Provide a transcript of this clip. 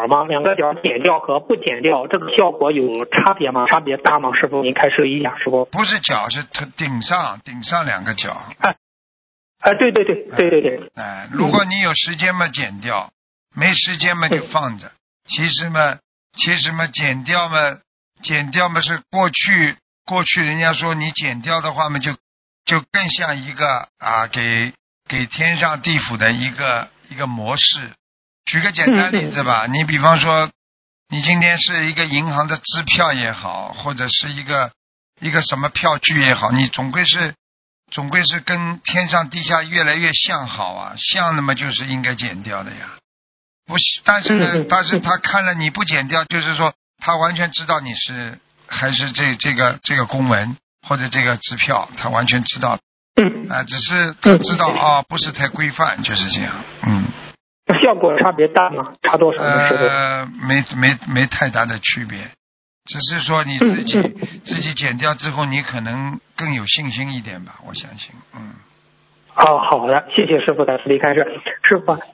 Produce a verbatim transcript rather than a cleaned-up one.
吗？两个角剪掉和不剪掉，这个效果有差别吗？差别大吗？师傅，您开示一下，师傅。 不是角，是顶上顶上两个角。 哎哎，对对对对对对。 哎，如果你有时间嘛剪掉，没时间嘛就放着。其实嘛，其实嘛剪掉嘛，剪掉嘛是过去过去人家说你剪掉的话嘛就就更像一个啊给给天上地府的一个一个模式。举个简单例子吧，你比方说你今天是一个银行的支票也好，或者是一个一个什么票据也好，你总归是总归是跟天上地下越来越像好啊，像那么就是应该剪掉的呀。不是，但是呢，但是他看了你不剪掉，就是说他完全知道你是还是这这个这个公文或者这个支票，他完全知道。啊，只是他知道啊，不是太规范，就是这样。嗯。 效果差别大吗？差多少呢？师傅？ 呃，没没没太大的区别，只是说你自己、嗯嗯、自己剪掉之后，你可能更有信心一点吧，我相信。嗯。 好好的，谢谢师傅的慈悲开示，师傅。